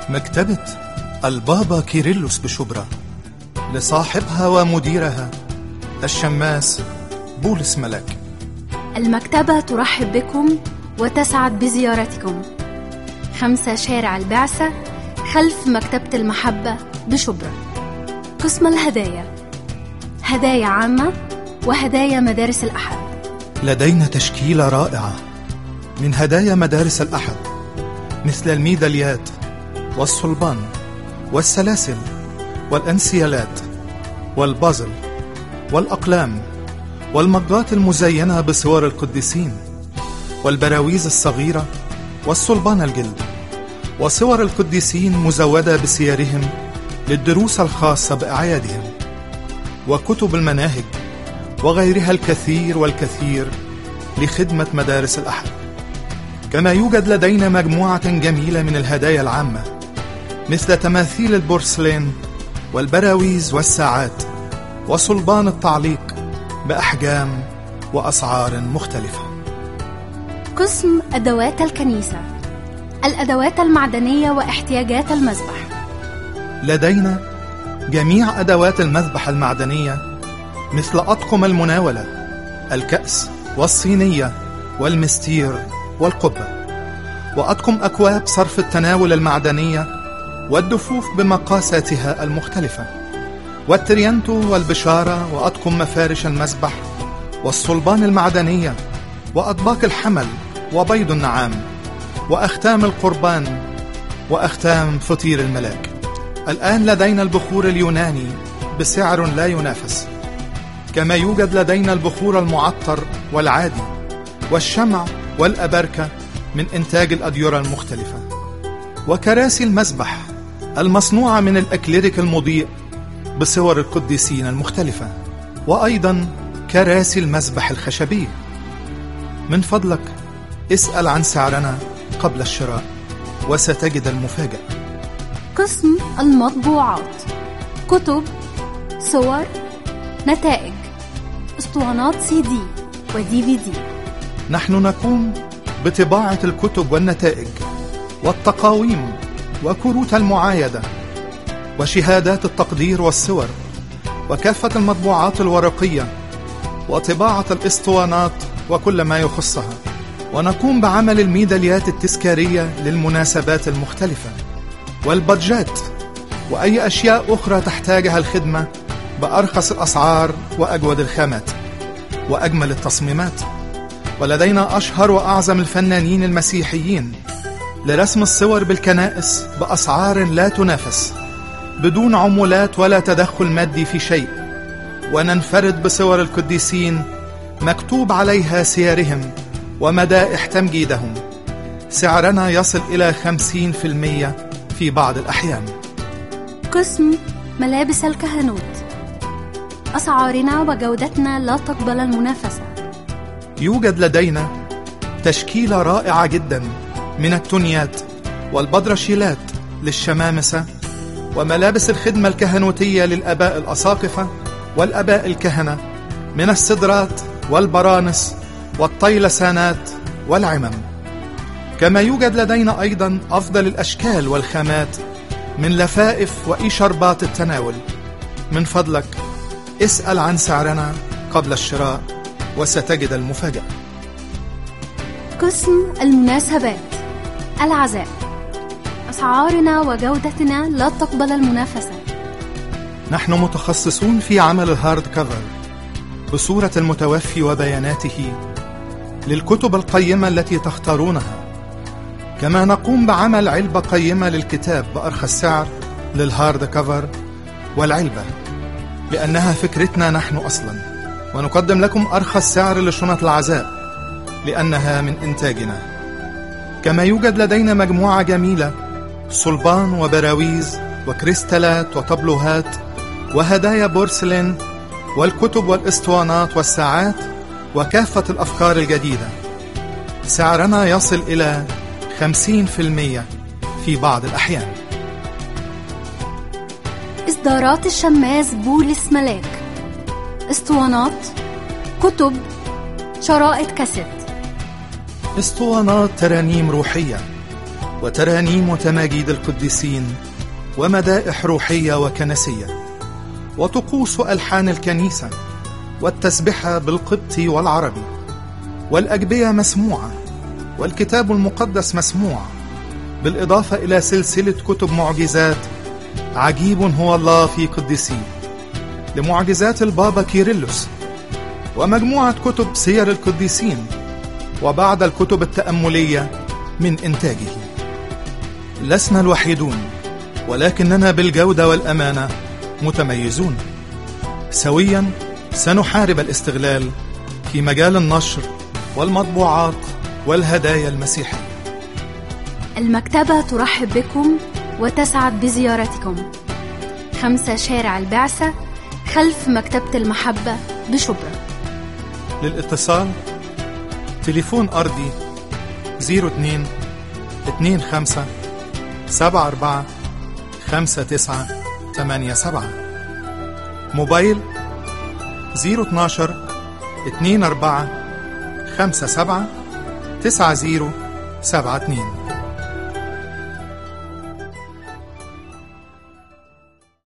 مكتبة البابا كيرلس بشبرا، لصاحبها ومديرها الشماس بولس ملاك. المكتبة ترحب بكم وتسعد بزيارتكم. 5 شارع البعثة خلف مكتبة المحبة بشبرا. قسم الهدايا، هدايا عامة وهدايا مدارس الأحد. لدينا تشكيلة رائعة من هدايا مدارس الأحد، مثل الميداليات والصلبان والسلاسل والأنسيالات والبازل والأقلام والمجات المزينة بصور القديسين والبراويز الصغيرة والصلبان الجلد وصور القديسين مزودة بسيرهم للدروس الخاصة بأعيادهم وكتب المناهج وغيرها الكثير والكثير لخدمة مدارس الأحد. كما يوجد لدينا مجموعة جميلة من الهدايا العامة، مثل تماثيل البورسلين والبراويز والساعات وصلبان التعليق بأحجام وأسعار مختلفة. قسم أدوات الكنيسة، الأدوات المعدنية واحتياجات المذبح. لدينا جميع أدوات المذبح المعدنية، مثل أطقم المناولة، الكأس والصينية والمستير والقبة، وأطقم أكواب صرف التناول المعدنية والدفوف بمقاساتها المختلفة، والتريانتو والبشارة، وأطقم مفارش المذبح والصلبان المعدنية وأطباق الحمل وبيض النعام وأختام القربان وأختام فطير الملاك. الآن لدينا البخور اليوناني بسعر لا ينافس، كما يوجد لدينا البخور المعطر والعادي والشمع والأبركة من إنتاج الأديرة المختلفة، وكراسي المذبح المصنوعة من الأكليريك المضيء بصور القديسين المختلفة، وأيضا كراسي المذبح الخشبية. من فضلك اسأل عن سعرنا قبل الشراء وستجد المفاجأة. قسم المطبوعات، كتب، صور، نتائج، اسطوانات CD وDVD. نحن نقوم بطباعة الكتب والنتائج والتقاويم وكروت المعايدة وشهادات التقدير والصور وكافة المطبوعات الورقية وطباعة الاسطوانات وكل ما يخصها، ونقوم بعمل الميداليات التذكارية للمناسبات المختلفة والبادجات وأي أشياء أخرى تحتاجها الخدمة بأرخص الأسعار وأجود الخامات وأجمل التصميمات. ولدينا أشهر وأعظم الفنانين المسيحيين لرسم الصور بالكنائس بأسعار لا تنافس، بدون عمولات ولا تدخل مادي في شيء، وننفرد بصور القديسين مكتوب عليها سيرهم ومدائح تمجيدهم. سعرنا يصل إلى 50% في بعض الأحيان. قسم ملابس الكهنوت، أسعارنا وجودتنا لا تقبل المنافسة. يوجد لدينا تشكيلة رائعة جدا من التونيات والبدرشيلات للشمامسة، وملابس الخدمة الكهنوتية للآباء الأساقفة والآباء الكهنة، من الصدرات والبرانس والطيلسانات والعمم. كما يوجد لدينا أيضا أفضل الأشكال والخامات من لفائف وإشاربات التناول. من فضلك اسأل عن سعرنا قبل الشراء وستجد المفاجأة. قسم المناسبات، العزاء، أسعارنا وجودتنا لا تقبل المنافسة. نحن متخصصون في عمل الهارد كفر بصورة المتوفي وبياناته للكتب القيمة التي تختارونها. كما نقوم بعمل علبة قيمة للكتاب بأرخص سعر للهارد كفر والعلبة، لأنها فكرتنا نحن أصلا، ونقدم لكم أرخص سعر لشنط العزاء لأنها من إنتاجنا. كما يوجد لدينا مجموعة جميلة صلبان وبراويز وكريستالات وطبلوهات وهدايا بورسلين والكتب والاسطوانات والساعات وكافة الأفكار الجديدة. سعرنا يصل إلى 50% في بعض الأحيان. إصدارات الشماس بولس ملاك، اسطوانات، كتب، شرائط كاسيت، اسطوانات ترانيم روحية، وترانيم وتماجيد القديسين ومدائح روحية وكنسية وطقوس ألحان الكنيسة والتسبحة بالقبطي والعربي، والأجبية مسموعة والكتاب المقدس مسموع، بالإضافة إلى سلسلة كتب معجزات عجيب هو الله في قديسيه لمعجزات البابا كيرلس، ومجموعة كتب سير القديسين وبعض الكتب التأملية من إنتاجه. لسنا الوحيدون، ولكننا بالجودة والأمانة متميزون. سويا سنحارب الاستغلال في مجال النشر والمطبوعات والهدايا المسيحية. المكتبة ترحب بكم وتسعد بزيارتكم. 5 شارع البعثة خلف مكتبة المحبة بشبرا. للاتصال تليفون أرضي 02 25 74 59 87، موبايل 012 24 57 90 72.